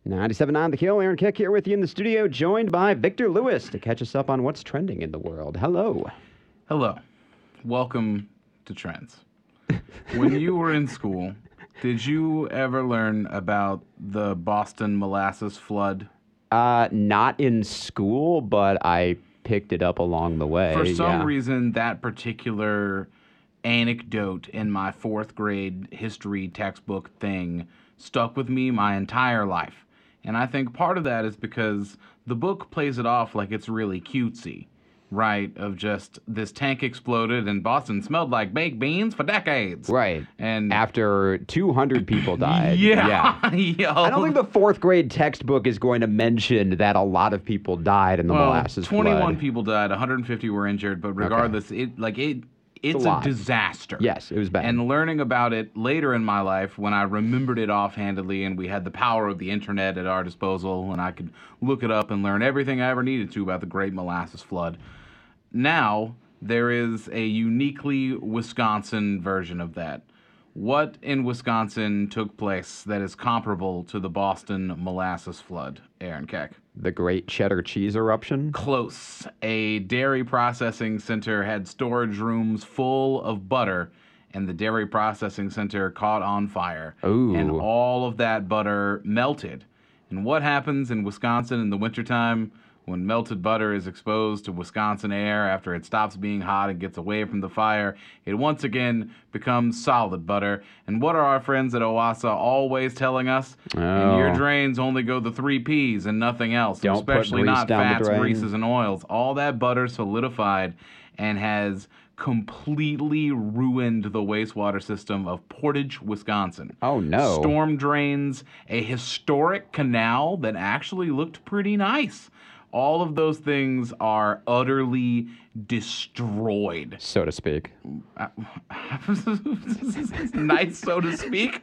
97.9 The Kill. Aaron Keck here with you in the studio, joined by Victor Lewis to catch us up on what's trending in the world. Hello. Hello. Welcome to Trends. When you were in school, did you ever learn about the Boston molasses flood? Not in school, but I picked it up along the way. For some reason, that particular anecdote in my fourth grade history textbook thing stuck with me my entire life. And I think part of that is because the book plays it off like it's really cutesy, right? Of just this tank exploded and Boston smelled like baked beans for decades. Right. And after 200 people died. Yeah. I don't think the fourth grade textbook is going to mention that a lot of people died in the molasses 21 flood. people died, 150 were injured, but regardless, it's a disaster. Yes, it was bad. And learning about it later in my life, when I remembered it offhandedly and we had the power of the internet at our disposal and I could look it up and learn everything I ever needed to about the Great Molasses Flood. Now, there is a uniquely Wisconsin version of that. What in Wisconsin took place that is comparable to the Boston molasses flood, Aaron Keck? The Great Cheddar Cheese Eruption? Close. A dairy processing center had storage rooms full of butter, and the dairy processing center caught on fire. Ooh. And all of that butter melted. And what happens in Wisconsin in the wintertime when melted butter is exposed to Wisconsin air after it stops being hot and gets away from the fire? It once again becomes solid butter. And what are our friends at OWASA always telling us? In your drains only go the 3 Ps and nothing else, Don't especially put grease not down the fats, drain. greases, and oils. All that butter solidified and has completely ruined the wastewater system of Portage, Wisconsin. Oh, no. Storm drains, a historic canal that actually looked pretty nice. All of those things are utterly destroyed. So to speak. Nice, so to speak?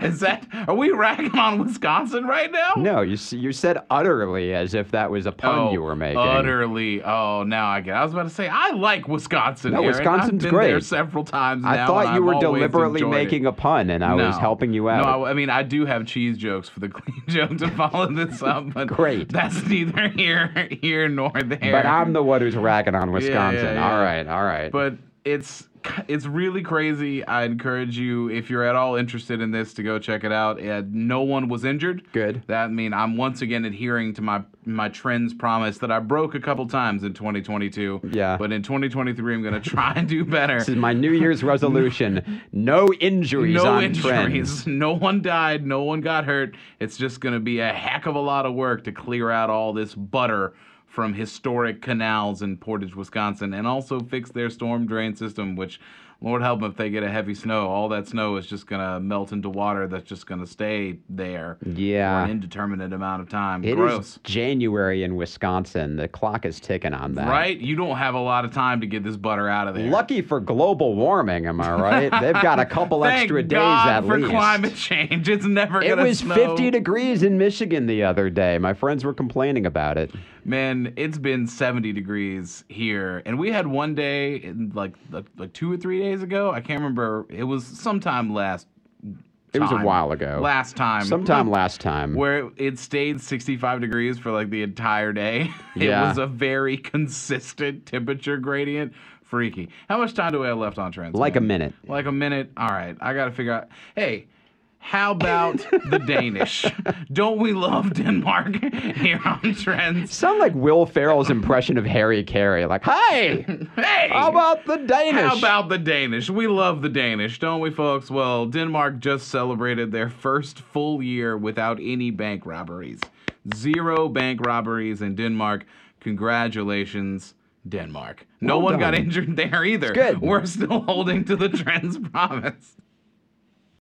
Are we ragging on Wisconsin right now? No, you said utterly as if that was a pun you were making. Utterly. Oh, now I get it. I was about to say, I like Wisconsin, No, Aaron. Wisconsin's I've been great. there several times now. I thought and you I've were always deliberately enjoyed making it. a pun, and I was helping you out. No, I mean, I do have cheese jokes for the clean joke to follow this up, but Great. That's neither here nor there. But I'm the one who's ragging on Wisconsin. Yeah. All right. But it's really crazy. I encourage you, if you're at all interested in this, to go check it out. No one was injured. Good. That means I'm once again adhering to my Trends promise that I broke a couple times in 2022. Yeah. But in 2023, I'm going to try and do better. This is my New Year's resolution. No injuries No on injuries. Trends. No one died. No one got hurt. It's just going to be a heck of a lot of work to clear out all this butter from historic canals in Portage, Wisconsin, and also fix their storm drain system, which, Lord help them if they get a heavy snow. All that snow is just going to melt into water that's just going to stay there for an indeterminate amount of time. It Gross. is January in Wisconsin. The clock is ticking on that. Right? You don't have a lot of time to get this butter out of there. Lucky for global warming, am I right? They've got a couple extra days at for least. climate change. It's never going to snow. It was 50 degrees in Michigan the other day. My friends were complaining about it. Man, it's been 70 degrees here, and we had one day, like 2 or 3 days ago. I can't remember. It was sometime last time. It was a while ago. Last time. Sometime last time. Where it stayed 65 degrees for like the entire day. Yeah. It was a very consistent temperature gradient. Freaky. How much time do we have left on Trends? Like a minute. Like a minute? All right. I got to figure out. Hey. How about the Danish? Don't we love Denmark here on Trends? Sound like Will Ferrell's impression of Harry Carey. Like, hey, how about the Danish? How about the Danish? We love the Danish, don't we, folks? Well, Denmark just celebrated their first full year without any bank robberies. 0 bank robberies in Denmark. Congratulations, Denmark. No one got injured there either. It's good. We're still holding to the Trends promise.